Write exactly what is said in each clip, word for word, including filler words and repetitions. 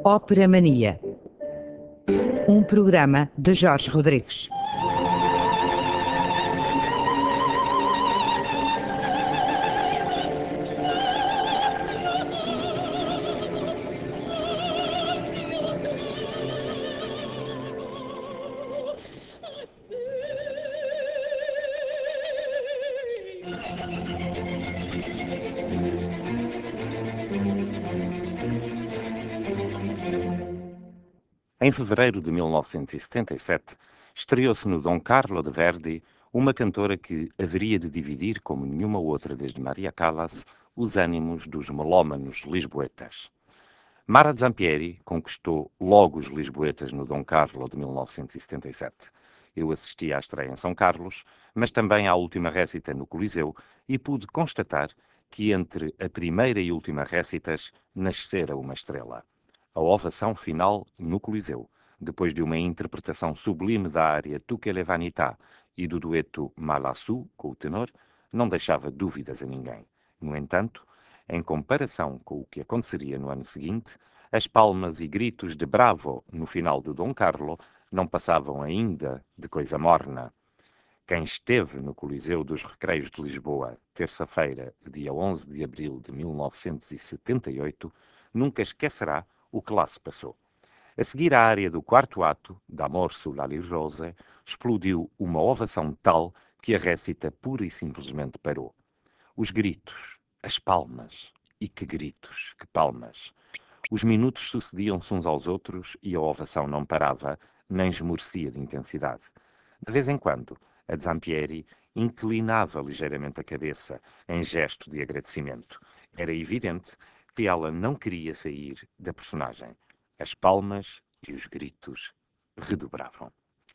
Ópera Mania, um programa de Jorge Rodrigues. Em fevereiro de mil novecentos e setenta e sete, estreou-se no Dom Carlo de Verdi uma cantora que haveria de dividir, como nenhuma outra desde Maria Callas, os ânimos dos melómanos lisboetas. Mara Zampieri conquistou logo os lisboetas no Dom Carlo de mil novecentos e setenta e sete. Eu assisti à estreia em São Carlos, mas também à última récita no Coliseu e pude constatar que entre a primeira e última récitas nascera uma estrela. A ovação final no Coliseu, depois de uma interpretação sublime da área Tu che le vanità e do dueto Malassù com o tenor, não deixava dúvidas a ninguém. No entanto, em comparação com o que aconteceria no ano seguinte, as palmas e gritos de bravo no final do Dom Carlo não passavam ainda de coisa morna. Quem esteve no Coliseu dos Recreios de Lisboa, terça-feira, dia onze de abril de mil novecentos e setenta e oito, nunca esquecerá o que lá se passou. A seguir à área do quarto ato, D'Amor sulla Rose, explodiu uma ovação tal que a récita pura e simplesmente parou. Os gritos, as palmas, e que gritos, que palmas. Os minutos sucediam-se uns aos outros e a ovação não parava, nem esmorecia de intensidade. De vez em quando, a Zampieri inclinava ligeiramente a cabeça, em gesto de agradecimento. Era evidente que ela não queria sair da personagem. As palmas e os gritos redobravam.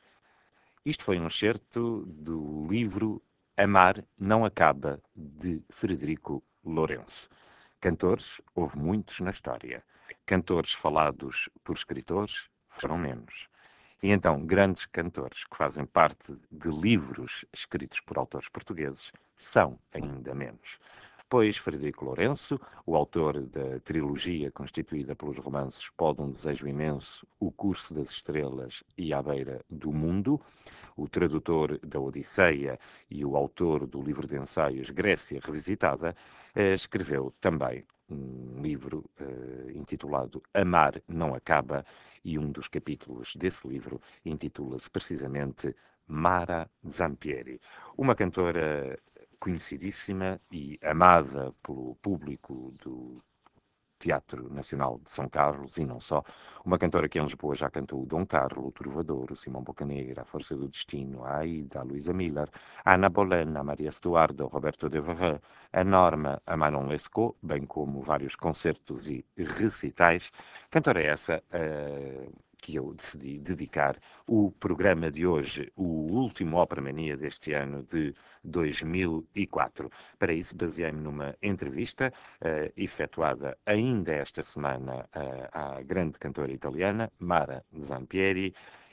Isto foi um excerto do livro Amar Não Acaba, de Frederico Lourenço. Cantores, houve muitos na história. Cantores falados por escritores, foram menos. E então, grandes cantores que fazem parte de livros escritos por autores portugueses são ainda menos. Pois Frederico Lourenço, o autor da trilogia constituída pelos romances Pode um Desejo Imenso, O Curso das Estrelas e À Beira do Mundo, o tradutor da Odisseia e o autor do livro de ensaios Grécia Revisitada, eh, escreveu também um livro eh, intitulado Amar Não Acaba, e um dos capítulos desse livro intitula-se precisamente Mara Zampieri, uma cantora conhecidíssima e amada pelo público do Teatro Nacional de São Carlos, e não só. Uma cantora que em Lisboa já cantou o Dom Carlo, o Trovador, o Simão Bocanegra, a Força do Destino, a Aida, a Luísa Miller, a Ana Bolena, a Maria Stuardo, o Roberto Devereux, a Norma, a Manon Lescaut, bem como vários concertos e recitais. Cantora essa uh, que eu decidi dedicar o programa de hoje, o último Ópera Mania deste ano de dois mil e quatro. Para isso, baseei-me numa entrevista uh, efetuada ainda esta semana uh, à grande cantora italiana, Mara Zampieri,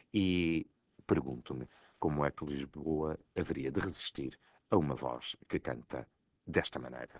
e pergunto-me como é que Lisboa haveria de resistir a uma voz que canta desta maneira.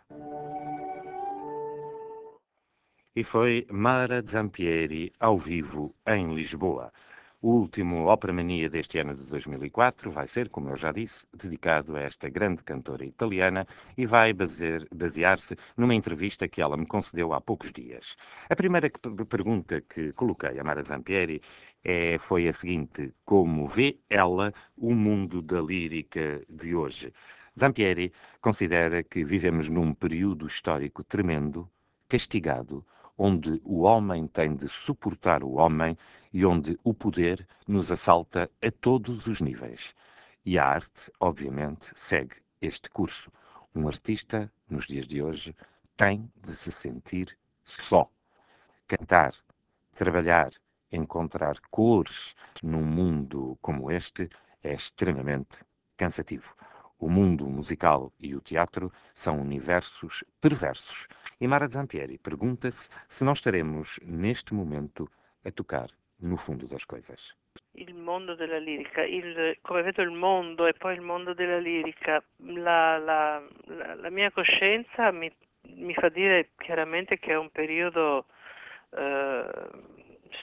E foi Mara Zampieri ao vivo em Lisboa. O último Ópera Mania deste ano de dois mil e quatro vai ser, como eu já disse, dedicado a esta grande cantora italiana e vai basear-se numa entrevista que ela me concedeu há poucos dias. A primeira pergunta que coloquei a Mara Zampieri é, foi a seguinte: como vê ela o mundo da lírica de hoje? Zampieri considera que vivemos num período histórico tremendo, castigado, onde o homem tem de suportar o homem e onde o poder nos assalta a todos os níveis. E a arte, obviamente, segue este curso. Um artista, nos dias de hoje, tem de se sentir só. Cantar, trabalhar, encontrar cores num mundo como este é extremamente cansativo. O mundo musical e o teatro são universos perversos. E Mara Zampieri pergunta-se se não estaremos, neste momento, a tocar no fundo das coisas. Il mondo della lirica, il, come vedo il mondo e poi il mondo della lirica, la, la, la, la mia coscienza mi, mi fa dire chiaramente che è un periodo eh,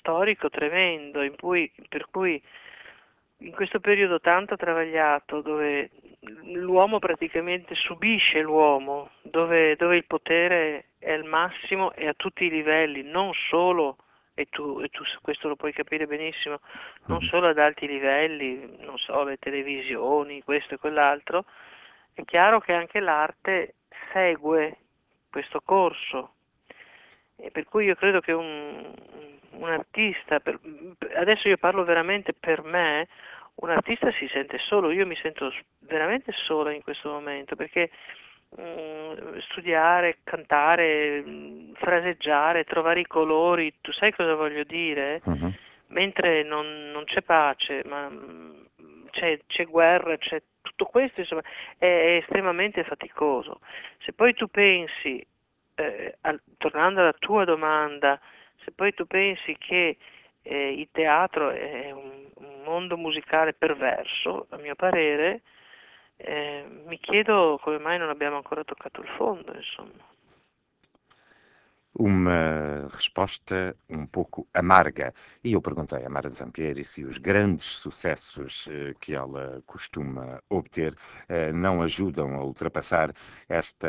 storico tremendo, in cui, per cui in questo periodo tanto travagliato, dove l'uomo praticamente subisce l'uomo, dove, dove il potere è al massimo e a tutti i livelli, non solo, e tu, e tu questo lo puoi capire benissimo, non Mhm. solo ad alti livelli, non so, le televisioni, questo e quell'altro, è chiaro che anche l'arte segue questo corso. E per cui io credo che un, un artista, per- adesso io parlo veramente per me, un artista si sente solo, io mi sento s- veramente sola in questo momento perché mm, studiare, cantare, mm, fraseggiare, trovare i colori, tu sai cosa voglio dire? Mhm. Mentre non, non c'è pace, ma mm, c'è, c'è guerra, c'è tutto questo, insomma, è, è estremamente faticoso. Se poi tu pensi, eh, al- tornando alla tua domanda, se poi tu pensi che eh, il teatro è un, un mondo musicale perverso, a mio parere, eh, mi chiedo come mai non abbiamo ancora toccato il fondo, insomma. Uma resposta um pouco amarga. E eu perguntei à Mara Zampieri se os grandes sucessos eh, que ela costuma obter eh, não ajudam a ultrapassar esta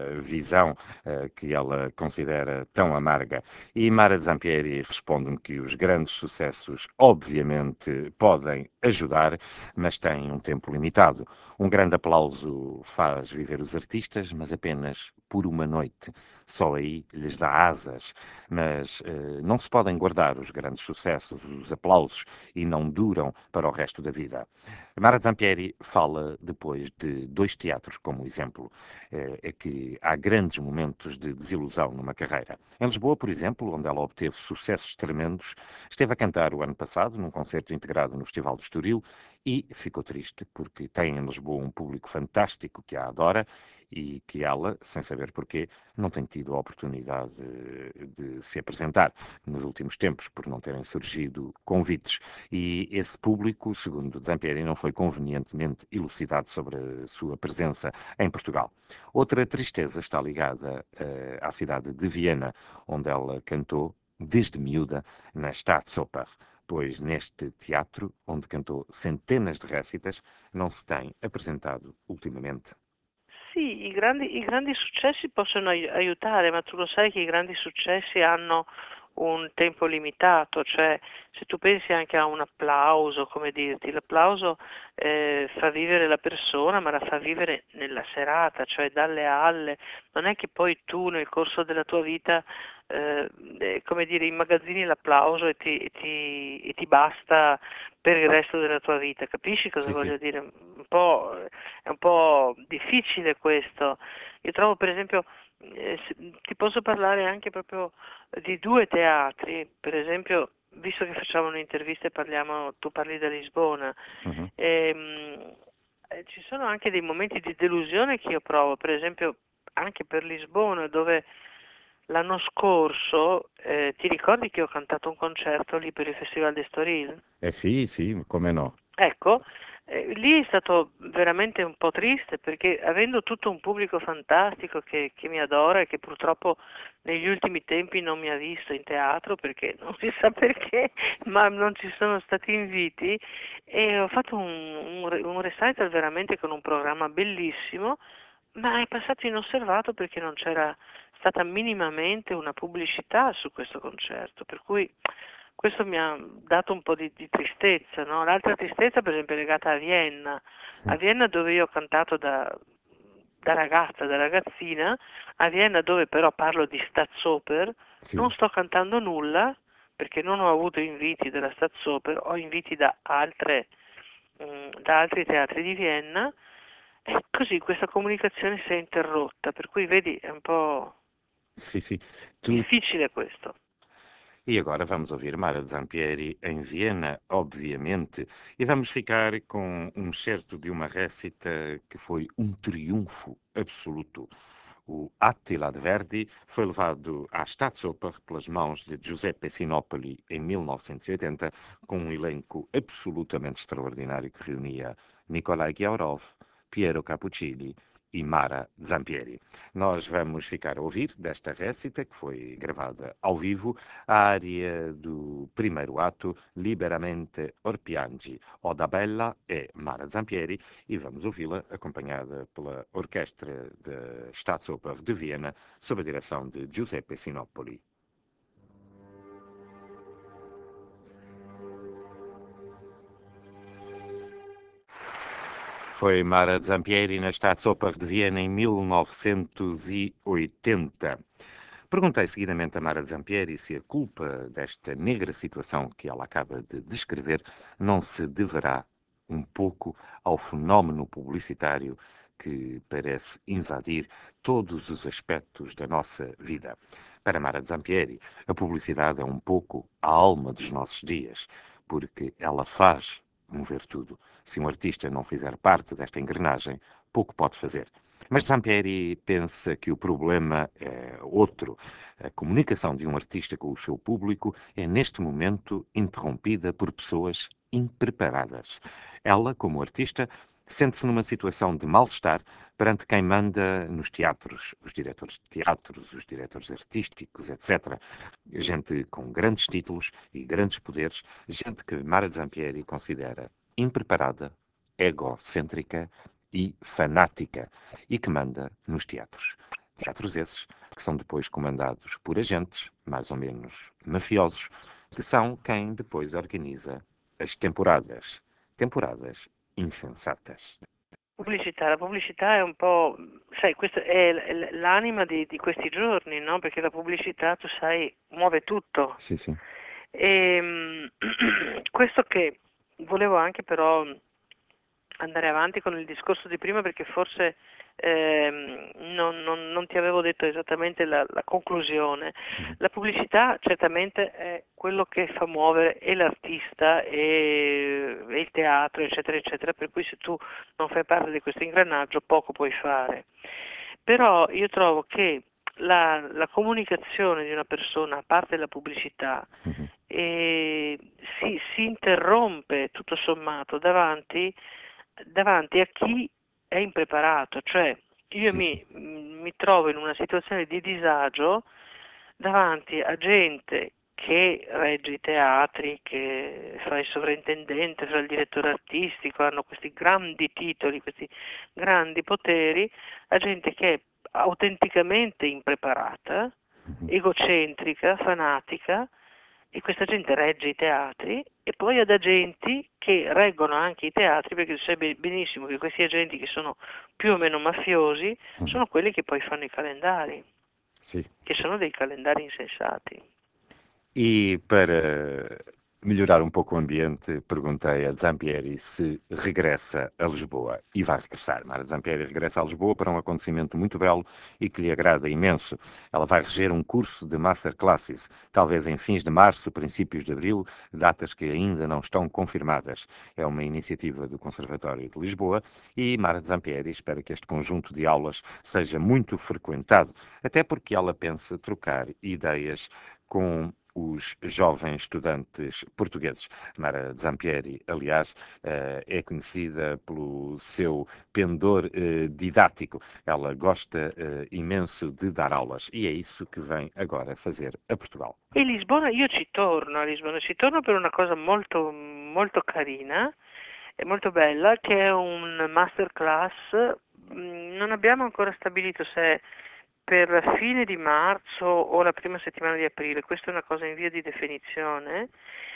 visão eh, que ela considera tão amarga. E Mara Zampieri responde-me que os grandes sucessos, obviamente, podem ajudar, mas têm um tempo limitado. Um grande aplauso faz viver os artistas, mas apenas por uma noite. Só aí lhes dá asas, mas eh, não se podem guardar os grandes sucessos, os aplausos, e não duram para o resto da vida. Mara Zampieri fala depois de dois teatros como exemplo. Eh, é que há grandes momentos de desilusão numa carreira. Em Lisboa, por exemplo, onde ela obteve sucessos tremendos, esteve a cantar o ano passado num concerto integrado no Festival do Estoril e ficou triste porque tem em Lisboa um público fantástico que a adora e que ela, sem saber porquê, não tem tido a oportunidade de se apresentar nos últimos tempos, por não terem surgido convites. E esse público, segundo Zampieri, não foi convenientemente elucidado sobre a sua presença em Portugal. Outra tristeza está ligada uh, à cidade de Viena, onde ela cantou desde miúda na Staatsoper, pois neste teatro, onde cantou centenas de récitas, não se tem apresentado ultimamente. Sì, i grandi, i grandi successi possono ai- aiutare, ma tu lo sai che i grandi successi hanno un tempo limitato, cioè se tu pensi anche a un applauso, come dirti, l'applauso eh, fa vivere la persona, ma la fa vivere nella serata, cioè dalle alle, non è che poi tu nel corso della tua vita, eh, eh, come dire, immagazzini l'applauso e ti, e ti, e ti basta per il resto della tua vita, capisci cosa Sì, sì. voglio dire? Un po', è un po' difficile questo. Io trovo per esempio, eh, se- ti posso parlare anche proprio di due teatri, per esempio, visto che facciamo un'intervista e parliamo, tu parli da Lisbona, Mhm. ehm, eh, ci sono anche dei momenti di delusione che io provo, per esempio anche per Lisbona, dove l'anno scorso, eh, ti ricordi che ho cantato un concerto lì per il Festival di Estoril? Eh sì, sì, come no. Ecco, eh, lì è stato veramente un po' triste perché avendo tutto un pubblico fantastico che, che mi adora e che purtroppo negli ultimi tempi non mi ha visto in teatro perché non si sa perché, ma non ci sono stati inviti e ho fatto un, un, re- un recital veramente con un programma bellissimo, ma è passato inosservato perché non c'era stata minimamente una pubblicità su questo concerto, per cui questo mi ha dato un po' di, di tristezza, no? L'altra tristezza per esempio è legata a Vienna, a Vienna dove io ho cantato da, da ragazza, da ragazzina, a Vienna dove però parlo di Staatsoper, non Sì. sto cantando nulla perché non ho avuto inviti della Staatsoper, ho inviti da altre, mm, da altri teatri di Vienna e così questa comunicazione si è interrotta, per cui vedi è un po' Sim, sim. Tu, difficile questo. E agora vamos ouvir Mara Zampieri em Viena, obviamente, e vamos ficar com um certo de uma récita que foi um triunfo absoluto. O Attila de Verdi foi levado à Staatsoper pelas mãos de Giuseppe Sinopoli em mil novecentos e oitenta, com um elenco absolutamente extraordinário que reunia Nikolai Ghiaurov, Piero Cappuccini e Mara Zampieri. Nós vamos ficar a ouvir desta récita, que foi gravada ao vivo, a área do primeiro ato, Liberamente Orpiangi, Oda Bella e Mara Zampieri, e vamos ouvi-la acompanhada pela Orquestra da Staatsoper de Viena, sob a direção de Giuseppe Sinopoli. Foi Mara Zampieri na Staatsoper de Viena em mil novecentos e oitenta. Perguntei seguidamente a Mara Zampieri se a culpa desta negra situação que ela acaba de descrever não se deverá um pouco ao fenómeno publicitário que parece invadir todos os aspectos da nossa vida. Para Mara Zampieri, a publicidade é um pouco a alma dos nossos dias, porque ela faz mover tudo. Se um artista não fizer parte desta engrenagem, pouco pode fazer. Mas Zampieri pensa que o problema é outro. A comunicação de um artista com o seu público é, neste momento, interrompida por pessoas impreparadas. Ela, como artista, sente-se numa situação de mal-estar perante quem manda nos teatros, os diretores de teatros, os diretores artísticos, etcétera. Gente com grandes títulos e grandes poderes, gente que Mara Zampieri considera impreparada, egocêntrica e fanática, e que manda nos teatros. Teatros esses que são depois comandados por agentes, mais ou menos mafiosos, que são quem depois organiza as temporadas. Temporadas insensatas. Pubblicità, la pubblicità è un po', sai, questa è l- l'anima di, di questi giorni, no? Perché la pubblicità, tu sai, muove tutto. Sì, sì. E questo che volevo anche però andare avanti con il discorso di prima perché forse ehm, non, non- non ti avevo detto esattamente la, la conclusione. La pubblicità certamente è quello che fa muovere e l'artista e, e il teatro, eccetera, eccetera, per cui se tu non fai parte di questo ingranaggio poco puoi fare. Però io trovo che la, la comunicazione di una persona, a parte la pubblicità, Mhm. eh, si, si interrompe tutto sommato davanti, davanti a chi è impreparato, cioè io Sì, mi, mi trovo in una situazione di disagio davanti a gente che regge i teatri, che fa il sovrintendente, fa il direttore artistico, hanno questi grandi titoli, questi grandi poteri, a gente che è autenticamente impreparata, egocentrica, fanatica, e questa gente regge i teatri e poi ad agenti che reggono anche i teatri, perché tu sai be- benissimo che questi agenti che sono più o meno mafiosi sono quelli che poi fanno i calendari, Sì. che sono dei calendari insensati. E para melhorar um pouco o ambiente, perguntei a Zampieri se regressa a Lisboa. E vai regressar. Mara Zampieri regressa a Lisboa para um acontecimento muito belo e que lhe agrada imenso. Ela vai reger um curso de masterclasses, talvez em fins de março, princípios de abril, datas que ainda não estão confirmadas. É uma iniciativa do Conservatório de Lisboa e Mara Zampieri espera que este conjunto de aulas seja muito frequentado, até porque ela pensa trocar ideias com os jovens estudantes portugueses. Mara Zampieri, aliás, eh, é conhecida pelo seu pendor eh, didático. Ela gosta eh, imenso de dar aulas e é isso que vem agora fazer a Portugal. E Lisbona, io ci torno a Lisbona, ci torno per una cosa molto, molto carina e molto bella, che è un masterclass. Mm, Non abbiamo ancora stabilito se è per fine di marzo o la prima settimana di aprile, questa è una cosa in via di definizione.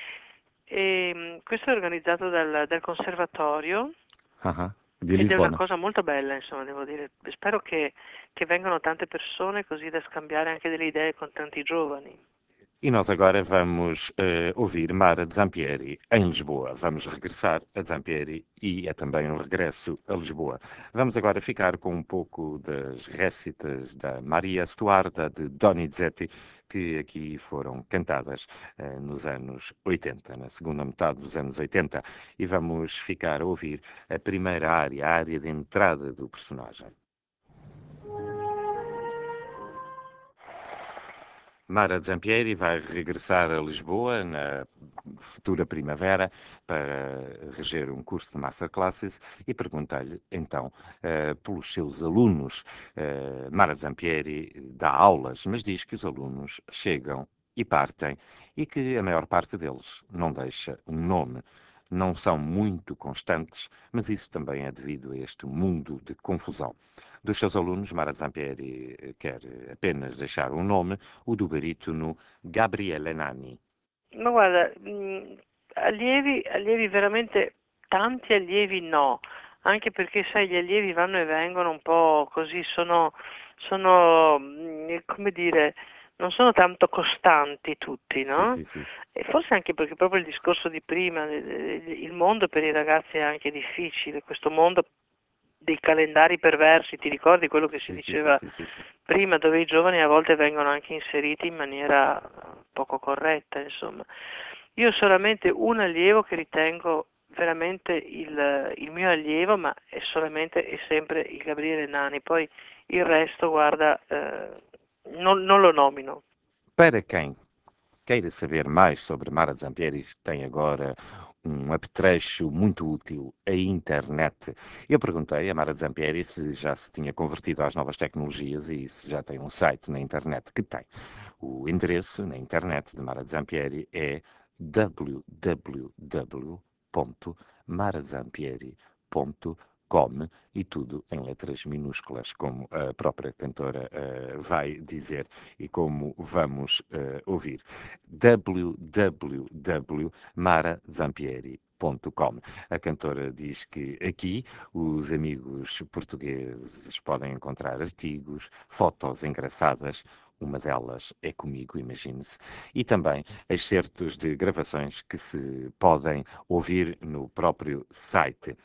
E, mm, questo è organizzato dal, dal conservatorio Aham, de ed è una Lisbona. cosa molto bella, insomma, devo dire. Spero che, che vengano tante persone così da scambiare anche delle idee con tanti giovani. E nós agora vamos eh, ouvir Mara Zampieri em Lisboa. Vamos regressar a Zampieri e é também um regresso a Lisboa. Vamos agora ficar com um pouco das récitas da Maria Stuarda de Donizetti, que aqui foram cantadas eh, nos anos oitenta, na segunda metade dos anos oitenta. E vamos ficar a ouvir a primeira área, a área de entrada do personagem. Mara Zampieri vai regressar a Lisboa na futura primavera para reger um curso de masterclasses e perguntei-lhe então uh, pelos seus alunos. Uh, Mara Zampieri dá aulas, mas diz que os alunos chegam e partem e que a maior parte deles não deixa um nome. Não são muito constantes, mas isso também é devido a este mundo de confusão. Dos seus alunos, Mara Zampieri quer apenas deixar um nome, o do barítono Gabriele Nani. Ma guarda, mh, allievi, allievi veramente, tanti allievi no, anche perché sai, gli allievi vanno e vengono un po' così, sono, sono, mh, come dire, non sono tanto costanti tutti, Sì, no? sì, sì. E forse anche perché proprio il discorso di prima, eh, eh, il mondo per i ragazzi è anche difficile, questo mondo dei calendari perversi, ti ricordi quello che si Sì, sì, sì, diceva sì, sì, sì. prima, dove i giovani a volte vengono anche inseriti in maniera poco corretta, insomma. Io ho solamente un allievo che ritengo veramente il, il mio allievo, ma è solamente e sempre il Gabriele Nani, poi il resto, guarda, eh, non, non lo nomino. Para quem queira saber mais sobre Mara Zampieri, tem agora um apetrecho muito útil, a internet. Eu perguntei a Mara Zampieri se já se tinha convertido às novas tecnologias e se já tem um site na internet, que tem. O endereço na internet de Mara Zampieri é w w w ponto mara zampieri ponto com e tudo em letras minúsculas, como a própria cantora uh, vai dizer e como vamos uh, ouvir. w w w ponto mara zampieri ponto com. A cantora diz que aqui os amigos portugueses podem encontrar artigos, fotos engraçadas, uma delas é comigo, imagine-se, e também excertos de gravações que se podem ouvir no próprio site.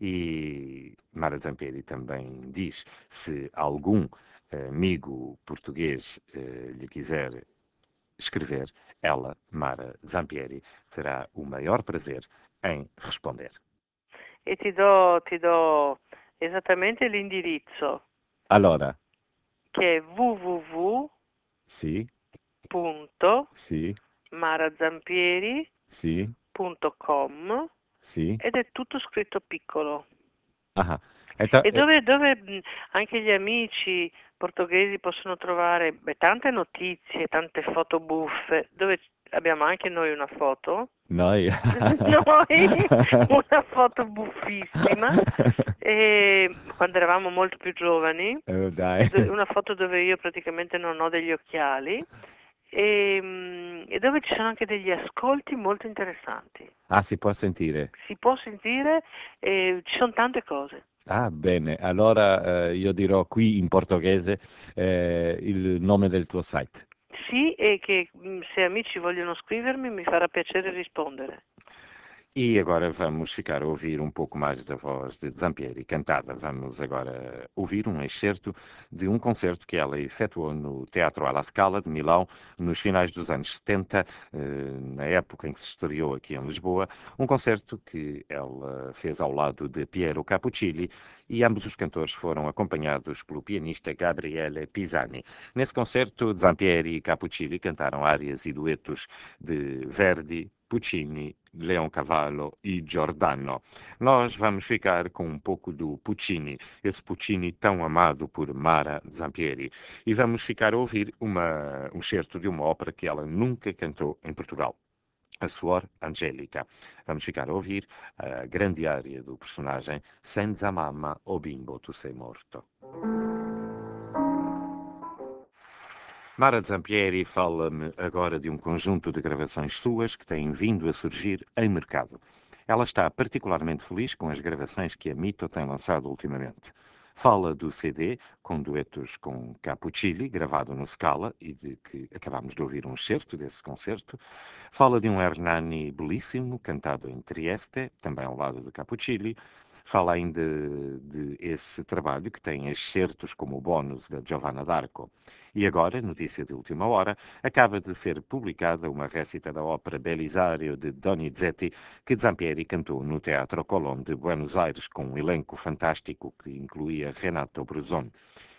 E Mara Zampieri também diz se algum amigo português eh, lhe quiser escrever, ela, Mara Zampieri, terá o maior prazer em responder. E ti do, ti do esattamente l'indirizzo, Allora, che è w w w sì, punto sì, marazampieri sì, punto com sì. ed è tutto scritto piccolo. Ah, então, E eh, dove, dove mh, anche gli amici portoghesi possono trovare beh, tante notizie, tante foto buffe, dove abbiamo anche noi una foto, noi... noi una foto buffissima, e, quando eravamo molto più giovani, Oh, dai. do- una foto dove io praticamente non ho degli occhiali e, mh, e dove ci sono anche degli ascolti molto interessanti. Ah, si può sentire. Si può sentire e ci sono tante cose. Ah, bene. Allora eh, io dirò qui in portoghese eh, il nome del tuo site. Sì, e che mh, se amici vogliono scrivermi mi farà piacere rispondere. E agora vamos ficar a ouvir um pouco mais da voz de Zampieri cantada. Vamos agora ouvir um excerto de um concerto que ela efetuou no Teatro alla Scala de Milão nos finais dos anos setenta, eh, na época em que se estreou aqui em Lisboa. Um concerto que ela fez ao lado de Piero Capuccilli e ambos os cantores foram acompanhados pelo pianista Gabriele Pisani. Nesse concerto, Zampieri e Capuccilli cantaram áreas e duetos de Verdi, Puccini, Leoncavallo e Giordano. Nós vamos ficar com um pouco do Puccini, esse Puccini tão amado por Mara Zampieri, e vamos ficar a ouvir uma, um certo de uma ópera que ela nunca cantou em Portugal. A Suor Angélica. Vamos ficar a ouvir a grande área do personagem Senza mamma o bimbo tu sei morto. Mara Zampieri fala-me agora de um conjunto de gravações suas que têm vindo a surgir em mercado. Ela está particularmente feliz com as gravações que a Mito tem lançado ultimamente. Fala do C D, com duetos com Capuccilli, gravado no Scala, e de que acabamos de ouvir um excerto desse concerto. Fala de um Hernani belíssimo, cantado em Trieste, também ao lado de Capuccilli. Fala ainda de esse trabalho que tem excertos como o bónus da Giovanna d'Arco. E agora, notícia de última hora, acaba de ser publicada uma récita da ópera Belisário de Donizetti, que Zampieri cantou no Teatro Colón de Buenos Aires, com um elenco fantástico que incluía Renato Brusón.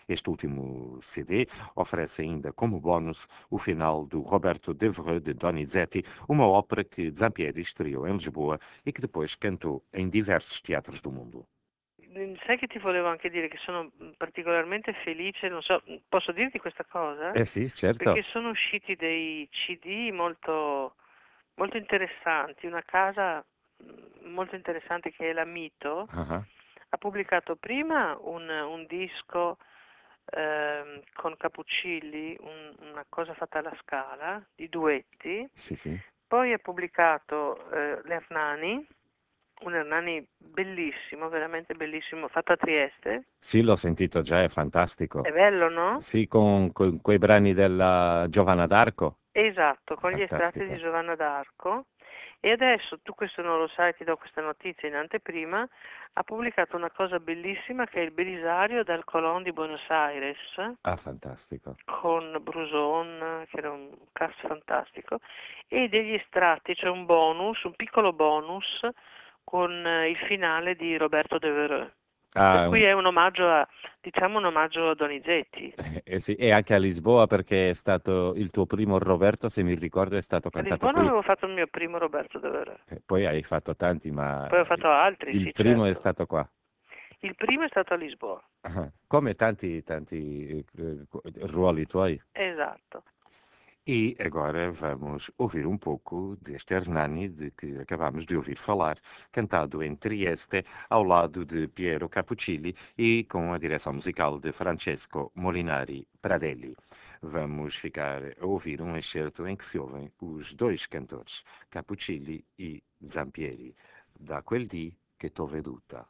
Este último C D oferece ainda como bónus o final do Roberto Devereux de Donizetti, uma ópera que Zampieri estreou em Lisboa e que depois cantou em diversos teatros do mundo. Sai che ti volevo anche dire che sono particolarmente felice, non so, posso dirti questa cosa? Eh sì, certo. Perché sono usciti dei C D molto, molto interessanti. Una casa mm, molto interessante che è la Mito Ah, ha pubblicato prima un, un disco ehm, con Capuccilli, un- una cosa fatta alla Scala, di duetti, sì, sì. poi ha pubblicato eh, l'Hernani, un Hernani bellissimo, veramente bellissimo, fatto a Trieste. Sì, l'ho sentito già, è È fantastico. bello, no? Sì, con, con quei brani della Giovanna d'Arco. Esatto, con gli estratti di Fantastico. Giovanna d'Arco. E adesso, tu questo non lo sai, ti do questa notizia in anteprima, ha pubblicato una cosa bellissima che è il Belisario dal Colón di Buenos Aires, Ah, fantastico. con Bruson, che era un cast fantastico, e degli estratti, c'è un bonus, un piccolo bonus, con eh, il finale di Roberto Devereux. Per Ah, cui un- è un omaggio a, diciamo un omaggio a Donizetti. eh sì, e anche a Lisboa perché è stato il tuo primo Roberto, se mi ricordo, è stato A cantato Lisbona qui. avevo fatto il mio primo Roberto Devereux. Eh, Poi hai fatto tanti, ma Poi ho fatto altri, il sì, primo è certo. stato qua. Il primo è stato a Lisbona, Ah, come tanti, tanti eh, ruoli tuoi. esatto. E agora vamos ouvir um pouco deste Hernani de que acabamos de ouvir falar, cantado em Trieste, ao lado de Piero Capuccilli e com a direção musical de Francesco Molinari Pradelli. Vamos ficar a ouvir um excerto em que se ouvem os dois cantores, Capuccilli e Zampieri, da quel dì che t'ho veduta.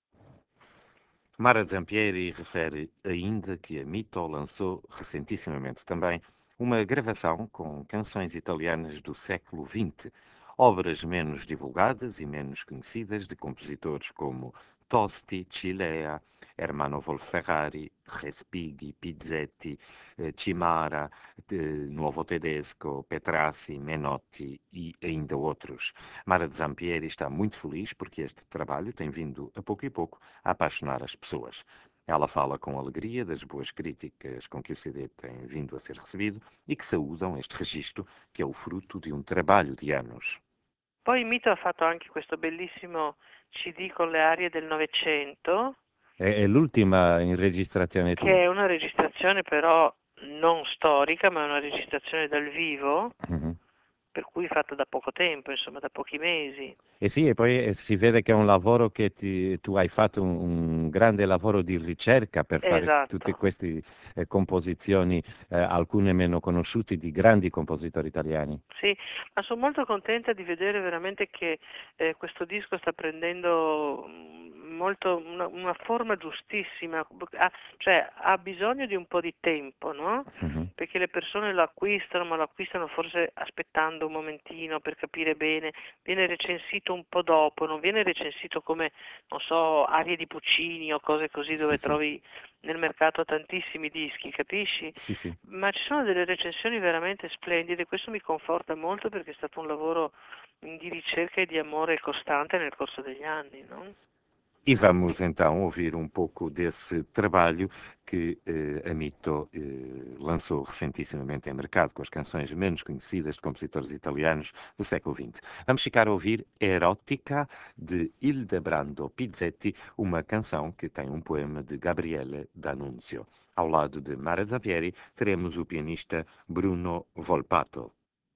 Mara Zampieri refere ainda que a Mito lançou recentissimamente também uma gravação com canções italianas do século vinte, obras menos divulgadas e menos conhecidas de compositores como Tosti, Cilea, Ermanno Wolf-Ferrari, Respighi, Pizzetti, eh, Cimara, eh, Nuovo Tedesco, Petrassi, Menotti e ainda outros. Mara de Zampieri está muito feliz porque este trabalho tem vindo, a pouco e pouco, a apaixonar as pessoas. Ela fala com alegria das boas críticas com que o C D tem vindo a ser recebido e que saúdam este registro, que é o fruto de um trabalho de anos. Poi Mito ha fatto anche questo bellissimo C D con le arie del Novecento, È, è l'ultima in registrazione tua. che è una registrazione però non storica, ma è una registrazione dal vivo, Mhm. per cui fatta da poco tempo, insomma, da pochi mesi. E sì, e poi eh, si vede che è un lavoro che ti- tu hai fatto un, un grande lavoro di ricerca per fare tutte Esatto. queste eh, composizioni, eh, alcune meno conosciute, di grandi compositori italiani. Sì, ma sono molto contenta di vedere veramente che eh, questo disco sta prendendo mm, molto una, una forma giustissima, ha, cioè ha bisogno di un po' di tempo, no? Mhm. Perché le persone lo acquistano, ma lo acquistano forse aspettando un momentino per capire bene, viene recensito un po' dopo, non viene recensito come, non so, arie di Puccini o cose così Sì, dove sì, trovi nel mercato tantissimi dischi, capisci? sì, sì. Ma ci sono delle recensioni veramente splendide, questo mi conforta molto perché è stato un lavoro di ricerca e di amore costante nel corso degli anni, no? E vamos então ouvir um pouco desse trabalho que eh, a Mito eh, lançou recentissimamente em mercado, com as canções menos conhecidas de compositores italianos do século vinte. Vamos ficar a ouvir Erotica, de Ildebrando Pizzetti, uma canção que tem um poema de Gabriele D'Annunzio. Ao lado de Mara Zampieri, teremos o pianista Bruno Volpato.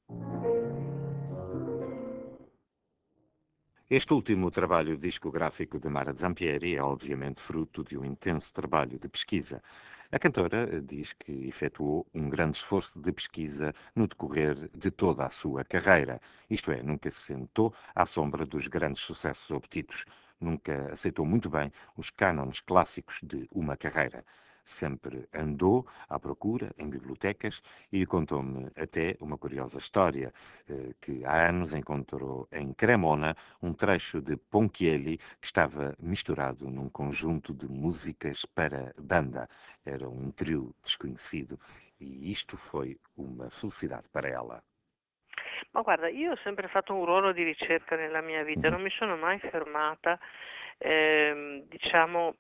Este último trabalho discográfico de Mara Zampieri é obviamente fruto de um intenso trabalho de pesquisa. A cantora eh, diz que efetuou um grande esforço de pesquisa no decorrer de toda a sua carreira. Isto é, nunca se sentou à sombra dos grandes sucessos obtidos, nunca aceitou muito bem os cânones clássicos de uma carreira. Sempre andou à procura em bibliotecas e contou-me até uma curiosa história, eh, que há anos encontrou em Cremona um trecho de Ponchielli que estava misturado num conjunto de músicas para banda. Era um trio desconhecido e isto foi uma felicidade para ela. Ma guarda, io ho sempre fatto un ruolo di ricerca nella mia vita, Uhum. non mi sono mai fermata, ehm, diciamo,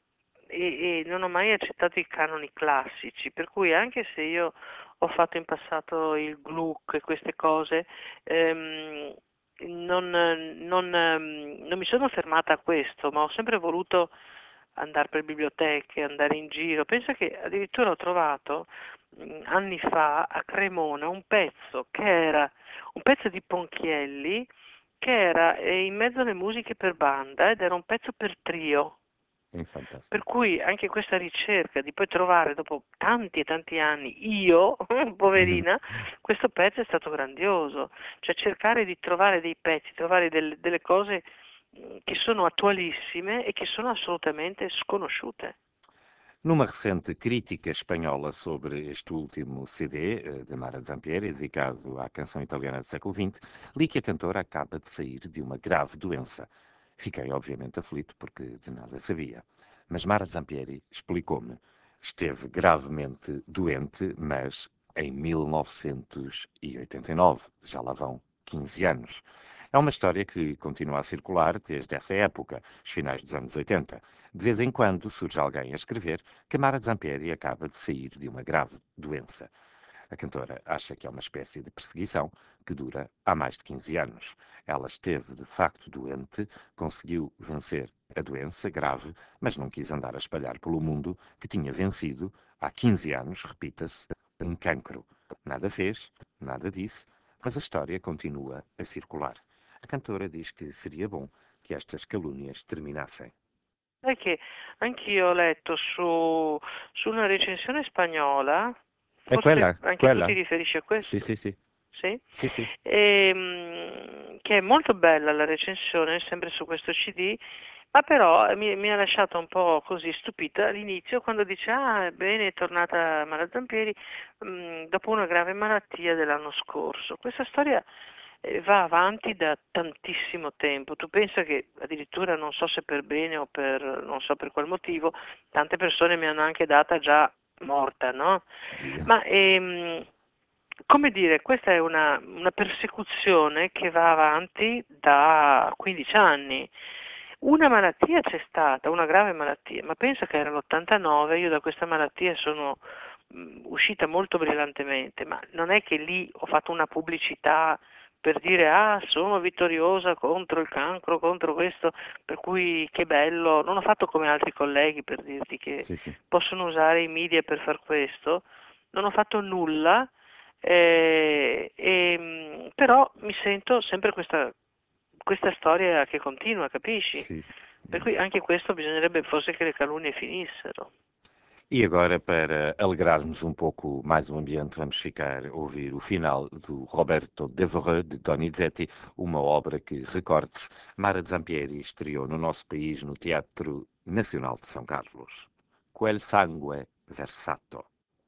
e, e non ho mai accettato i canoni classici, per cui anche se io ho fatto in passato il Gluck e queste cose, ehm, non, non, ehm, non mi sono fermata a questo, ma ho sempre voluto andare per biblioteche, andare in giro. Pensa che addirittura ho trovato mh, anni fa a Cremona un pezzo che era un pezzo di Ponchielli che era eh, in mezzo alle musiche per banda ed era un pezzo per trio. È Per fantastico. cui anche questa ricerca di poi trovare dopo tanti e tanti anni io, poverina, questo pezzo è stato grandioso, cioè cercare di trovare dei pezzi, trovare del- delle cose mh, che sono attualissime e che sono assolutamente sconosciute. Numa recente crítica espanhola sobre este último C D eh, de Mara Zampieri, dedicado à canção italiana do século vinte, li que a cantora acaba de sair de uma grave doença. Fiquei obviamente aflito porque de nada sabia. Mas Mara Zampieri explicou-me. Esteve gravemente doente, mas em mil novecentos e oitenta e nove, já lá vão quinze anos. É uma história que continua a circular desde essa época, os finais dos anos oitenta. De vez em quando surge alguém a escrever que Mara Zampieri acaba de sair de uma grave doença. A cantora acha que é uma espécie de perseguição que dura há mais de quinze anos. Ela esteve de facto doente, conseguiu vencer a doença grave, mas não quis andar a espalhar pelo mundo que tinha vencido há quinze anos, repita-se, um cancro. Nada fez, nada disse, mas a história continua a circular. A cantora diz que seria bom que estas calúnias terminassem. Sai che anch'io ho letto su, su una recensione spagnola, È forse quella, anche tu ti quella. riferisci a Sì, questo, sì, sì. sì? Sì, sì. Ehm, che è molto bella la recensione, sempre su questo C D, ma però mi, mi ha lasciato un po' così stupita all'inizio quando dice ah, bene, è tornata Mara Zampieri mm, dopo una grave malattia dell'anno scorso. Questa storia eh, va avanti da tantissimo tempo. Tu pensa che addirittura non so se per bene o per non so per qual motivo, tante persone mi hanno anche data già morta, no? Dio. Ma ehm, come dire, questa è una, una persecuzione che va avanti da quindici anni. Una malattia c'è stata, una grave malattia, ma penso che era l'ottantanove, io da questa malattia sono mh, uscita molto brillantemente, ma non è che lì ho fatto una pubblicità per dire ah sono vittoriosa contro il cancro, contro questo, per cui che bello, non ho fatto come altri colleghi per dirti che Sì, sì. possono usare i media per far questo, non ho fatto nulla, eh, e, mh, però mi sento sempre questa, questa storia che continua, capisci? Sì. Per cui anche questo bisognerebbe forse che le calunnie finissero. E agora, para alegrarmos um pouco mais o ambiente, vamos ficar a ouvir o final do Roberto Devereux, de Donizetti, uma obra que, recorde-se, Mara Zampieri estreou no nosso país no Teatro Nacional de São Carlos. Quel sangue versato.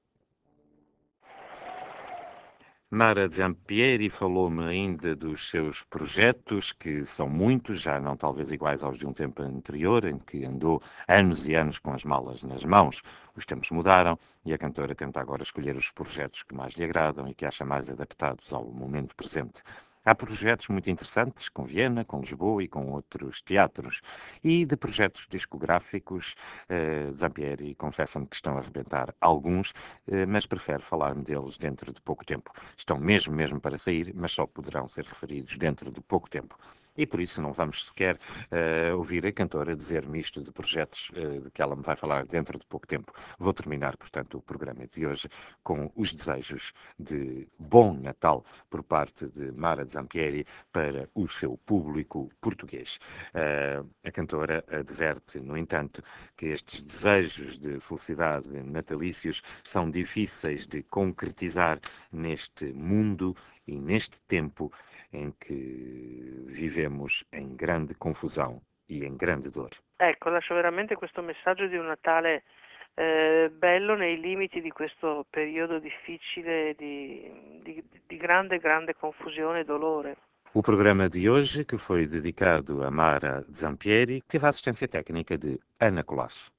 Mara Zampieri falou-me ainda dos seus projetos, que são muitos, já não talvez iguais aos de um tempo anterior, em que andou anos e anos com as malas nas mãos. Os tempos mudaram e a cantora tenta agora escolher os projetos que mais lhe agradam e que acha mais adaptados ao momento presente. Há projetos muito interessantes com Viena, com Lisboa e com outros teatros. E de projetos discográficos, eh, Zampieri confessa-me que estão a arrebentar alguns, eh, mas prefere falar-me deles dentro de pouco tempo. Estão mesmo, mesmo para sair, mas só poderão ser referidos dentro de pouco tempo. E por isso não vamos sequer uh, ouvir a cantora dizer-me isto de projetos uh, de que ela me vai falar dentro de pouco tempo. Vou terminar, portanto, o programa de hoje com os desejos de bom Natal por parte de Mara Zampieri para o seu público português. Uh, a cantora adverte, no entanto, que estes desejos de felicidade natalícios são difíceis de concretizar neste mundo e neste tempo em que vivemos em grande confusão e em grande dor. Ecco, lascio veramente questo messaggio di un Natale eh, bello nei limiti di questo periodo difficile di, di, di grande, grande confusione e dolore. O programa de hoje, que foi dedicado a Mara Zampieri, teve a assistência técnica de Ana Colasso.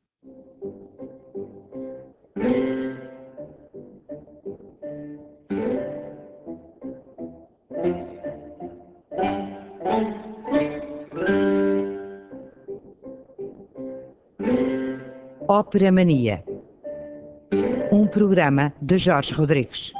Ópera Mania. Um programa de Jorge Rodrigues.